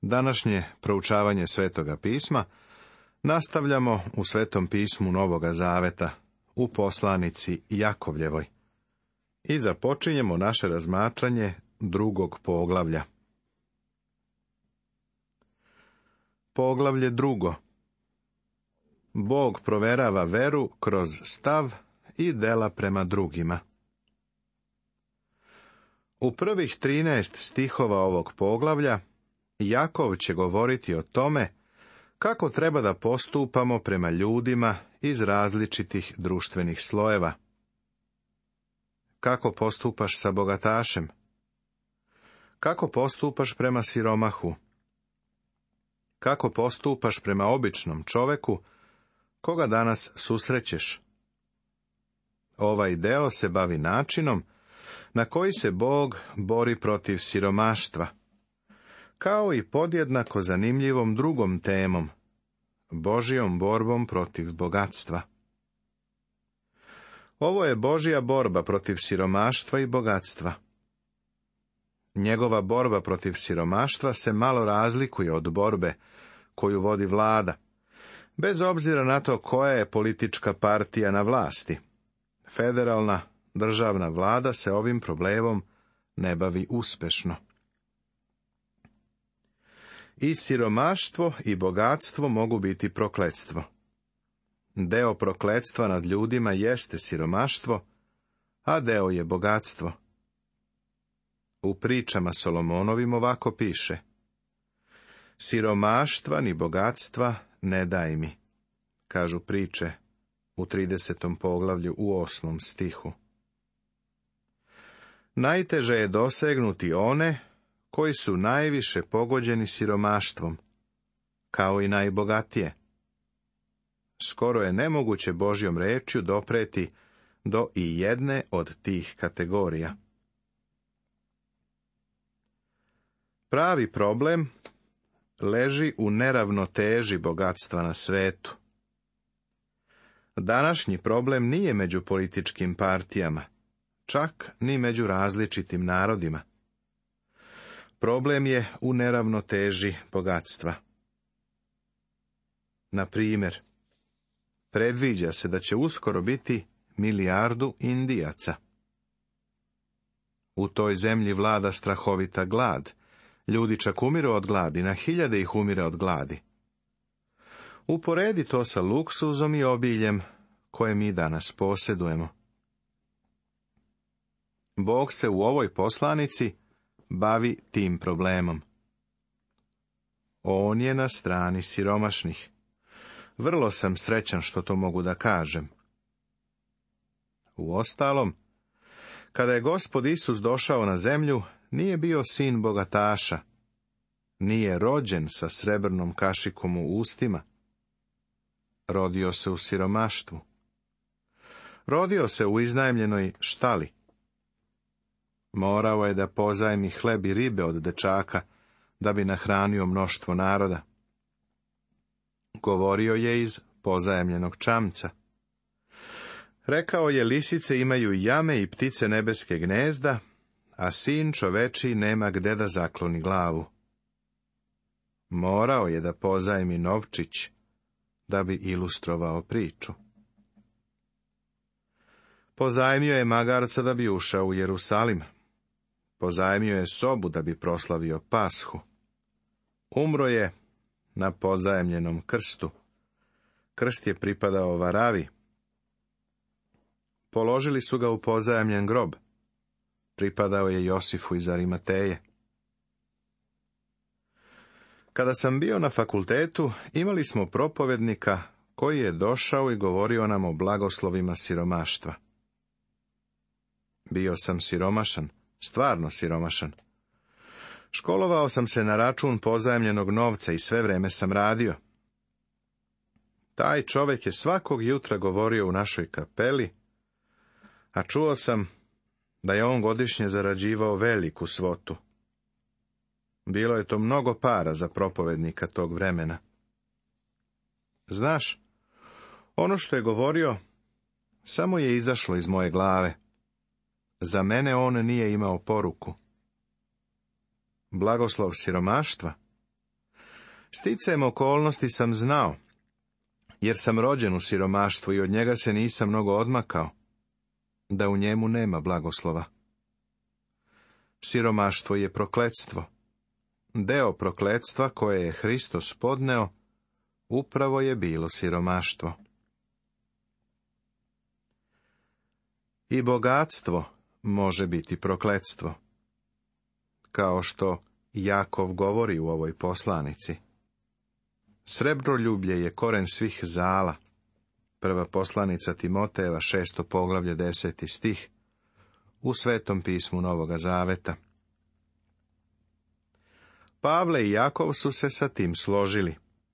Današnje proučavanje Svetoga pisma nastavljamo u Svetom pismu Novoga Zaveta, u poslanici Jakovljevoj. I započinjemo naše razmatranje 2. poglavlja. Poglavlje 2. Bog proverava veru kroz stav i dela prema drugima. U prvih 13 stihova ovog poglavlja Jakov će govoriti o tome kako treba da postupamo prema ljudima iz različitih društvenih slojeva. Kako postupaš sa bogatašem? Kako postupaš prema siromahu? Kako postupaš prema običnom čoveku koga danas susrećeš? Ovaj deo se bavi načinom na koji se Bog bori protiv siromaštva, kao i podjednako zanimljivom drugom temom, Božjom borbom protiv bogatstva. Ovo je Božja borba protiv siromaštva i bogatstva. Njegova borba protiv siromaštva se malo razlikuje od borbe koju vodi vlada, bez obzira na to koja je politička partija na vlasti. Federalna državna vlada se ovim problemom ne bavi uspešno. I siromaštvo i bogatstvo mogu biti prokletstvo. Deo prokletstva nad ljudima jeste siromaštvo, a deo je bogatstvo. U pričama Solomonovim ovako piše: siromaštva ni bogatstva ne daj mi, kažu priče u 30. poglavlju u 8. stihu. Najteže je dosegnuti one koji su najviše pogođeni siromaštvom, kao i najbogatije. Skoro je nemoguće Božjom rečju dopreti do i jedne od tih kategorija. Pravi problem leži u neravnoteži bogatstva na svetu. Današnji problem nije među političkim partijama, čak ni među različitim narodima. Problem je u neravnoteži bogatstva. Na primjer, predviđa se da će uskoro biti 1 milijardu Indijaca. U toj zemlji vlada strahovita glad. Ljudi čak umiru od gladi, na hiljade ih umire od gladi. Uporedi to sa luksuzom i obiljem koje mi danas posjedujemo. Bog se u ovoj poslanici bavi tim problemom. On je na strani siromašnih. Vrlo sam srećan što to mogu da kažem. Uostalom, kada je Gospod Isus došao na zemlju, nije bio sin bogataša, nije rođen sa srebrnom kašikom u ustima. Rodio se u siromaštvu. Rodio se u iznajmljenoj štali. Morao je da pozajmi hleb i ribe od dečaka, da bi nahranio mnoštvo naroda. Govorio je iz pozajemljenog čamca. Rekao je: lisice imaju jame i ptice nebeske gnezda, a sin čovečiji nema gde da zakloni glavu. Morao je da pozajmi novčić, da bi ilustrovao priču. Pozajmio je magarca da bi ušao u Jerusalim. Pozajmio je sobu da bi proslavio Pashu. Umro je na pozajemljenom krstu. Krst je pripadao Varavi. Položili su ga u pozajemljen grob. Pripadao je Josifu iz Arimateje. Kada sam bio na fakultetu, imali smo propovednika koji je došao i govorio nam o blagoslovima siromaštva. Bio sam siromašan, stvarno siromašan. Školovao sam se na račun pozajmljenog novca i sve vreme sam radio. Taj čovjek je svakog jutra govorio u našoj kapeli, a čuo sam da je on godišnje zarađivao veliku svotu. Bilo je to mnogo para za propovednika tog vremena. Znaš, ono što je govorio samo je izašlo iz moje glave. Za mene on nije imao poruku. Blagoslov siromaštva? Sticajem okolnosti sam znao, jer sam rođen u siromaštvu i od njega se nisam mnogo odmakao, da u njemu nema blagoslova. Siromaštvo je prokletstvo. Deo prokletstva koje je Hristos podneo, upravo je bilo siromaštvo. I bogatstvo može biti prokletstvo, kao što Jakov govori u ovoj poslanici. Srebroljublje je koren svih zala. Prva poslanica Timotejeva, 6. poglavlje, 10. stih, u Svetom pismu Novoga Zaveta. Pavle i Jakov su se sa tim složili.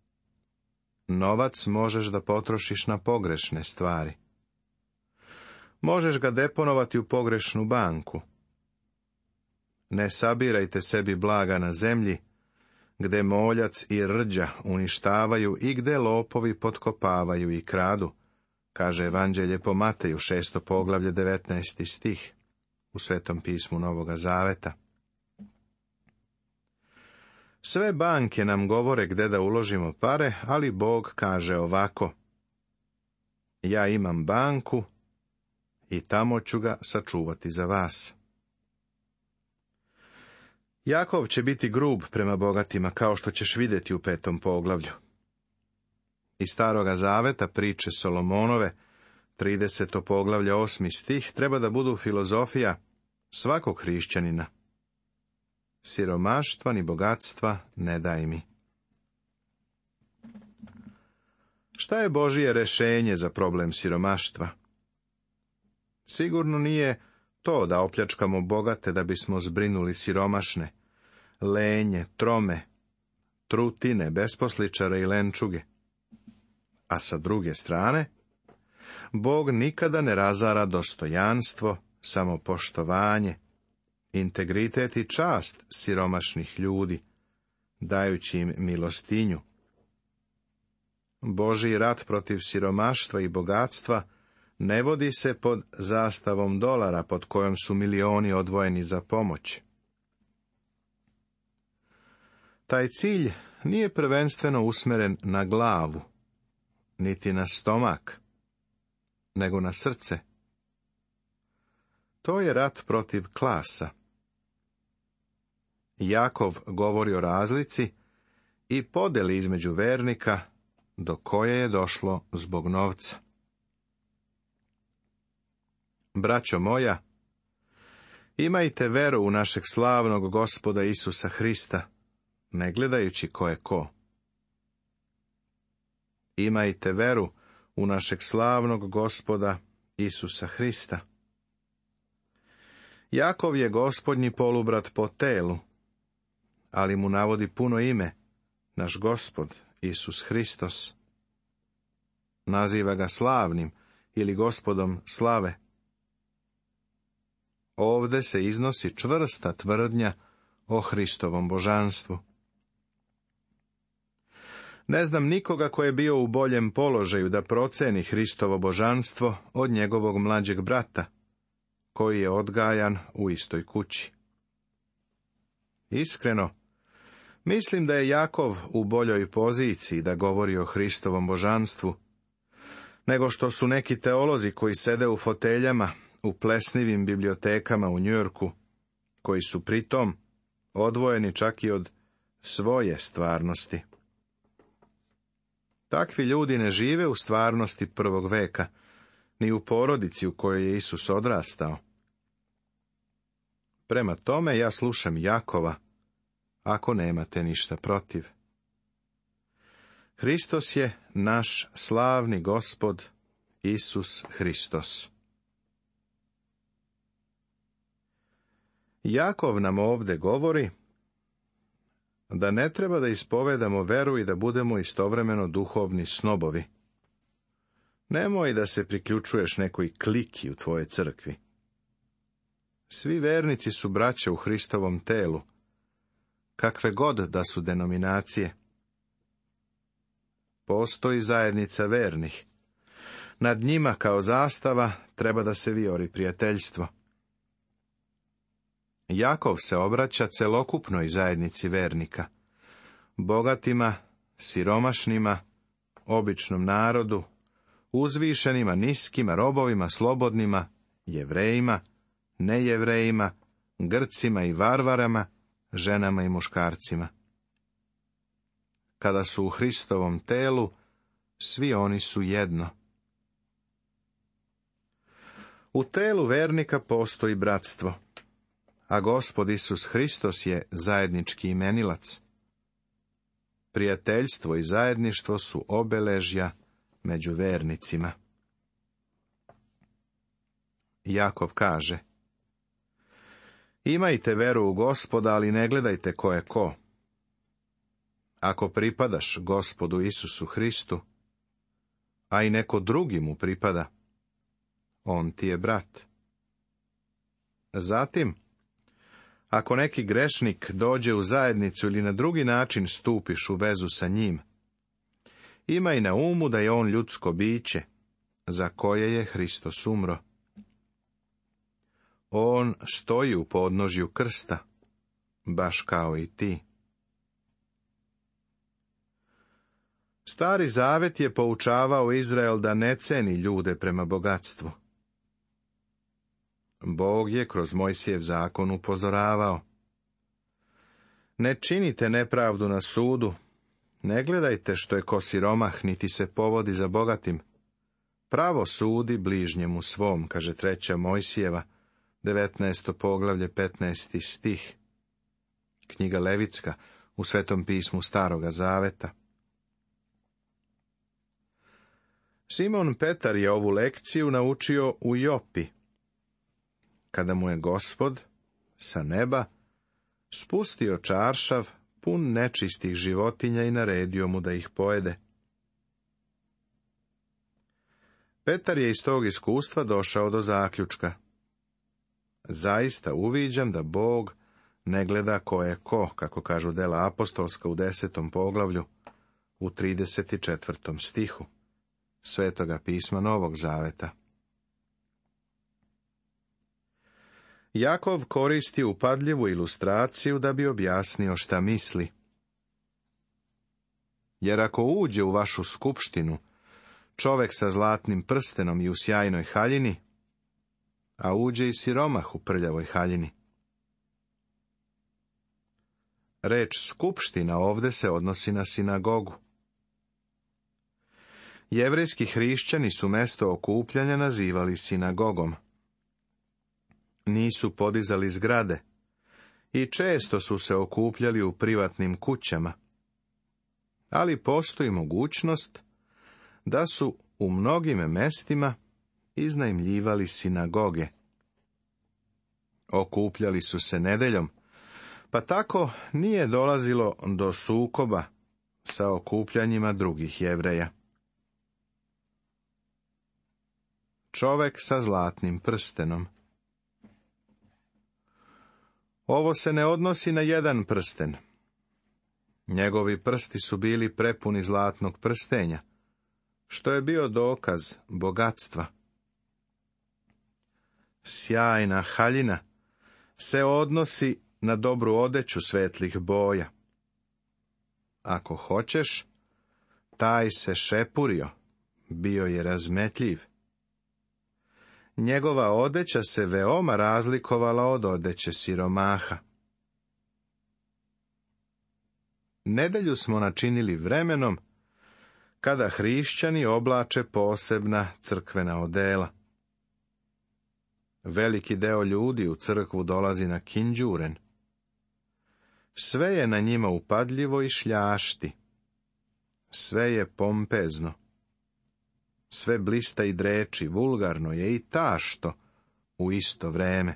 Novac možeš da potrošiš na pogrešne stvari. Možeš ga deponovati u pogrešnu banku. Ne sabirajte sebi blaga na zemlji, gde moljac i rđa uništavaju i gde lopovi potkopavaju i kradu, kaže Evanđelje po Mateju, 6. poglavlje, 19. stih, u Svetom pismu Novoga Zaveta. Sve banke nam govore gde da uložimo pare, ali Bog kaže ovako: ja imam banku i tamo ću ga sačuvati za vas. Jakov će biti grub prema bogatima, kao što ćeš vidjeti u 5. poglavlju. Iz Staroga Zaveta priče Solomonove, 30. poglavlje, 8. stih, treba da budu filozofija svakog hrišćanina. Siromaštva ni bogatstva ne daj mi. Šta je Božije rešenje za problem siromaštva? Sigurno nije to da opljačkamo bogate da bismo zbrinuli siromašne, lenje, trome, trutine, besposličare i lenčuge. A sa druge strane, Bog nikada ne razara dostojanstvo, samopoštovanje, integritet i čast siromašnih ljudi, dajući im milostinju. Božji rat protiv siromaštva i bogatstva ne vodi se pod zastavom dolara pod kojom su milioni odvojeni za pomoć. Taj cilj nije prvenstveno usmeren na glavu, niti na stomak, nego na srce. To je rat protiv klasa. Jakov govori o razlici i podeli između vernika, do koje je došlo zbog novca. Braćo moja, imajte veru u našeg slavnog Gospoda Isusa Hrista, ne gledajući ko je ko. Imajte veru u našeg slavnog Gospoda Isusa Hrista. Jakov je gospodnji polubrat po telu, ali mu navodi puno ime, naš Gospod Isus Hristos. Naziva ga slavnim ili Gospodom slave. Ovde se iznosi čvrsta tvrdnja o Hristovom božanstvu. Ne znam nikoga ko je bio u boljem položaju da proceni Hristovo božanstvo od njegovog mlađeg brata, koji je odgajan u istoj kući. Iskreno, mislim da je Jakov u boljoj poziciji da govori o Hristovom božanstvu, nego što su neki teolozi koji sede u foteljama u plesnivim bibliotekama u Njujorku, koji su pritom odvojeni čak i od svoje stvarnosti. Takvi ljudi ne žive u stvarnosti prvog veka, ni u porodici u kojoj je Isus odrastao. Prema tome ja slušam Jakova, ako nemate ništa protiv. Hristos je naš slavni Gospod Isus Hristos. Jakov nam ovde govori da ne treba da ispovedamo veru i da budemo istovremeno duhovni snobovi. Nemoj da se priključuješ nekoj kliki u tvojoj crkvi. Svi vernici su braća u Hristovom telu, kakve god da su denominacije. Postoji zajednica vernih. Nad njima kao zastava treba da se vijori prijateljstvo. Jakov se obraća celokupnoj zajednici vernika, bogatima siromašnima, običnom narodu, uzvišenima, niskima, robovima, slobodnima, Jevrejima, nejevrejima, Grcima i varvarama, ženama i muškarcima. Kada su u Hristovom telu, svi oni su jedno. U telu vernika postoji bratstvo, a Gospod Isus Hristos je zajednički imenilac. Prijateljstvo i zajedništvo su obeležja među vernicima. Jakov kaže: imajte veru u Gospoda, ali ne gledajte ko je ko. Ako pripadaš Gospodu Isusu Hristu, a i neko drugi mu pripada, on ti je brat. Zatim, ako neki grešnik dođe u zajednicu ili na drugi način stupiš u vezu sa njim, imaj na umu da je on ljudsko biće, za koje je Hristos umro. On stoji u podnožju krsta, baš kao i ti. Stari Zavet je poučavao Izrael da ne ceni ljude prema bogatstvu. Bog je kroz Mojsijev zakon upozoravao: ne činite nepravdu na sudu, ne gledajte što je ko siromah, niti se povodi za bogatim. Pravo sudi bližnjemu svom, kaže 3. Mojsijeva, 19. poglavlje, 15. stih. Knjiga Levitska u Svetom pismu Staroga Zaveta. Simon Petar je ovu lekciju naučio u Jopi, kada mu je Gospod sa neba spustio čaršav pun nečistih životinja i naredio mu da ih pojede. Petar je iz tog iskustva došao do zaključka: zaista uviđam da Bog ne gleda ko je ko, kako kažu dela apostolska u 10. poglavlju, u 34. stihu Svetoga pisma Novog Zaveta. Jakov koristi upadljivu ilustraciju da bi objasnio šta misli. Jer ako uđe u vašu skupštinu čovek sa zlatnim prstenom i u sjajnoj haljini, a uđe i siromah u prljavoj haljini. Reč skupština ovde se odnosi na sinagogu. Jevrejski hrišćani su mesto okupljanja nazivali sinagogom. Nisu podizali zgrade i često su se okupljali u privatnim kućama. Ali postoji mogućnost da su u mnogim mestima iznajmljivali sinagoge. Okupljali su se nedeljom, pa tako nije dolazilo do sukoba sa okupljanjima drugih Jevreja. Čovek sa zlatnim prstenom. Ovo se ne odnosi na jedan prsten. Njegovi prsti su bili prepuni zlatnog prstenja, što je bio dokaz bogatstva. Sjajna haljina se odnosi na dobru odeću svetlih boja. Ako hoćeš, taj se šepurio, bio je razmetljiv. Njegova odeća se veoma razlikovala od odeće siromaha. Nedelju smo načinili vremenom kada hrišćani oblače posebna crkvena odela. Veliki deo ljudi u crkvu dolazi na kinđuren. Sve je na njima upadljivo i šljašti. Sve je pompezno. Sve blista i dreči, vulgarno je i tašto u isto vreme.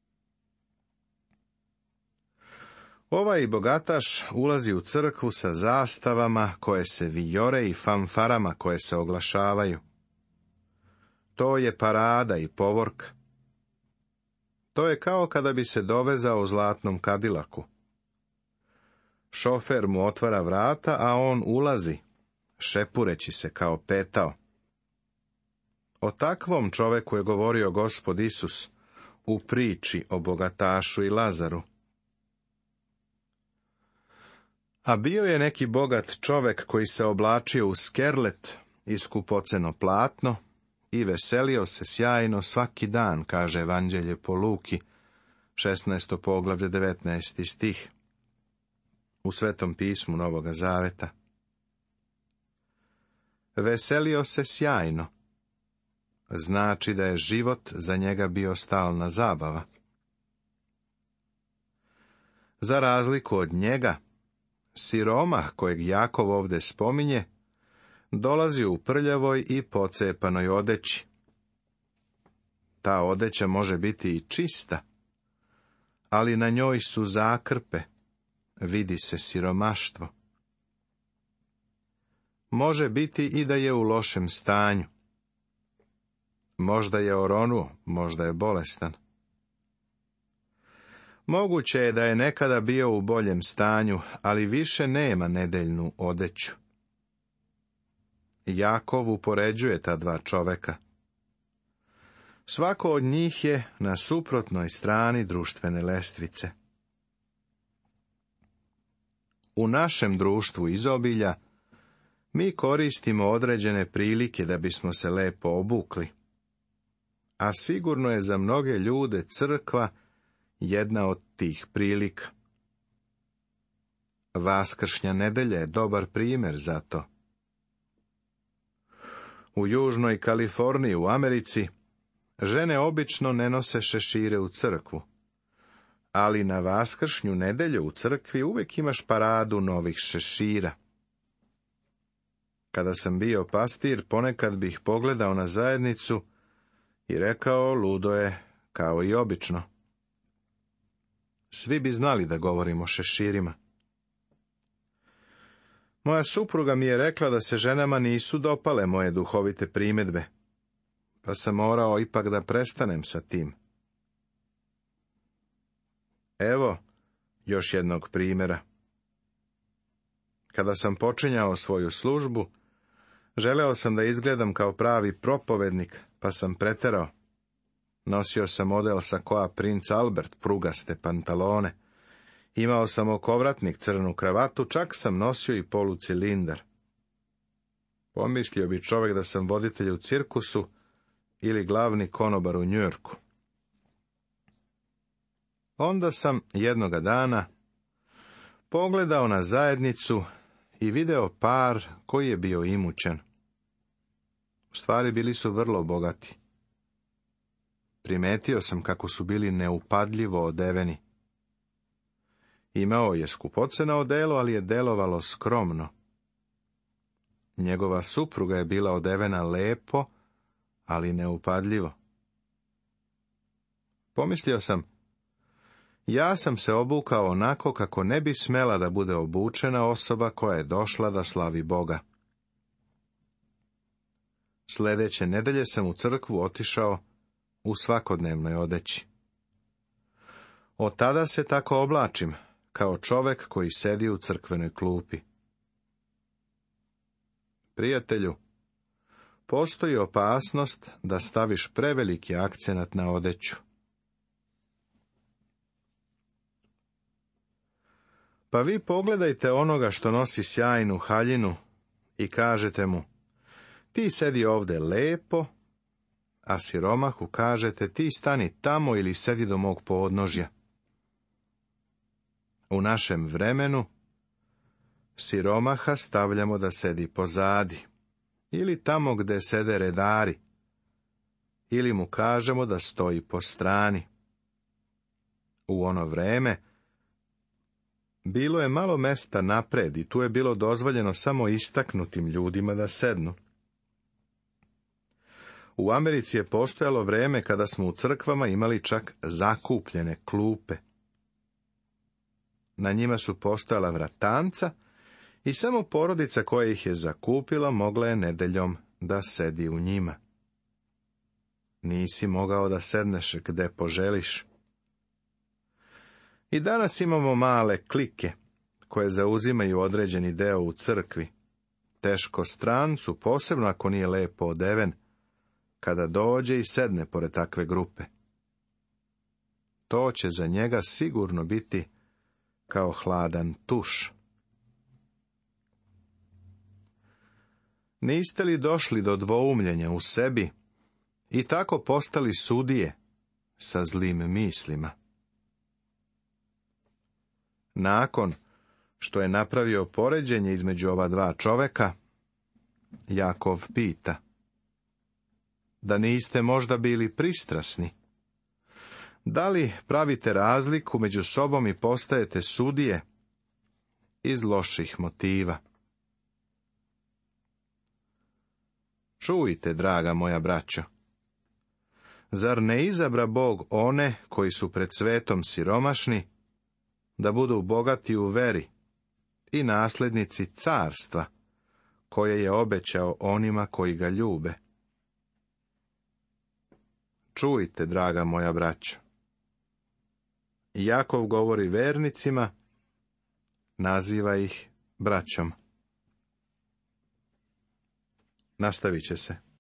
Ovaj bogataš ulazi u crkvu sa zastavama koje se vijore i fanfarama koje se oglašavaju. To je parada i povorka. To je kao kada bi se dovezao u zlatnom kadilaku. Šofer mu otvara vrata, a on ulazi, šepureći se kao petao. O takvom čoveku je govorio Gospod Isus u priči o bogatašu i Lazaru. A bio je neki bogat čovek koji se oblačio u skerlet i skupoceno platno i veselio se sjajno svaki dan, kaže Evanđelje po Luki, 16. poglavlje, 19. stih, u Svetom pismu Novoga Zaveta. Veselio se sjajno. Znači da je život za njega bio stalna zabava. Za razliku od njega, siromah kojeg Jakov ovdje spominje, dolazi u prljavoj i pocepanoj odeći. Ta odeća može biti i čista, ali na njoj su zakrpe, vidi se siromaštvo. Može biti i da je u lošem stanju. Možda je oronuo, možda je bolestan. Moguće je da je nekada bio u boljem stanju, ali više nema nedeljnu odeću. Jakov upoređuje ta dva čoveka. Svako od njih je na suprotnoj strani društvene lestvice. U našem društvu izobilja mi koristimo određene prilike da bismo se lepo obukli. A sigurno je za mnoge ljude crkva jedna od tih prilika. Vaskršnja nedelja je dobar primjer za to. U Južnoj Kaliforniji u Americi žene obično ne nose šešire u crkvu, ali na vaskršnju nedelju u crkvi uvijek imaš paradu novih šešira. Kada sam bio pastir, ponekad bih pogledao na zajednicu i rekao, ludo je, kao i obično. Svi bi znali da govorim o šeširima. Moja supruga mi je rekla da se ženama nisu dopale moje duhovite primjedbe, pa sam morao ipak da prestanem sa tim. Evo još jednog primjera. Kada sam počinjao svoju službu, želeo sam da izgledam kao pravi propovednik, pa sam preterao. Nosio sam model sakoa Princ Albert, prugaste pantalone. Imao sam okovratnik, crnu kravatu, čak sam nosio i polucilindar. Pomislio bi čovjek da sam voditelj u cirkusu ili glavni konobar u Njujorku. Onda sam jednoga dana pogledao na zajednicu i video par koji je bio imućan. U stvari bili su vrlo bogati. Primetio sam kako su bili neupadljivo odeveni. Imao je skupoceno odelo, ali je delovalo skromno. Njegova supruga je bila odevena lepo, ali neupadljivo. Pomislio sam, ja sam se obukao onako kako ne bi smela da bude obučena osoba koja je došla da slavi Boga. Sljedeće nedelje sam u crkvu otišao u svakodnevnoj odeći. Od tada se tako oblačim, kao čovek koji sedi u crkvenoj klupi. Prijatelju, postoji opasnost da staviš preveliki akcenat na odeću. Pa vi pogledajte onoga što nosi sjajnu haljinu i kažete mu, ti sedi ovde lepo, a siromahu kažete, ti stani tamo ili sedi do mog podnožja. U našem vremenu siromaha stavljamo da sedi pozadi, ili tamo gde sede redari, ili mu kažemo da stoji po strani. U ono vreme bilo je malo mesta napred i tu je bilo dozvoljeno samo istaknutim ljudima da sednu. U Americi je postojalo vreme kada smo u crkvama imali čak zakupljene klupe. Na njima su postojala vratanca i samo porodica koja ih je zakupila mogla je nedeljom da sedi u njima. Nisi mogao da sedneš gde poželiš. I danas imamo male klike koje zauzimaju određeni deo u crkvi. Teško strancu, posebno ako nije lepo odeven, kada dođe i sedne pored takve grupe. To će za njega sigurno biti kao hladan tuš. Niste li došli do dvoumljenja u sebi i tako postali sudije sa zlim mislima? Nakon što je napravio poređenje između ova dva čoveka, Jakov pita: da niste možda bili pristrasni? Da li pravite razliku među sobom i postajete sudije iz loših motiva? Čujte, draga moja braćo, zar ne izabra Bog one koji su pred svetom siromašni, da budu bogati u veri i nasljednici carstva, koje je obećao onima koji ga ljube? Čujte, draga moja braćo. Jakov govori vernicima, naziva ih braćom. Nastavit će se.